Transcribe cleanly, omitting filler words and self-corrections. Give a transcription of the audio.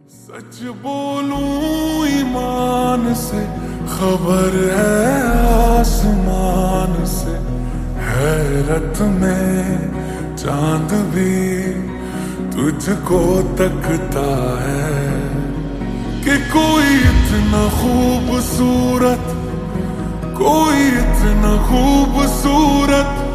सच बोलूं ईमान से, खबर है आसमान से, हैरत में चांद भी तुझको तकता है कि कोई इतना खूबसूरत, कोई इतना खूबसूरत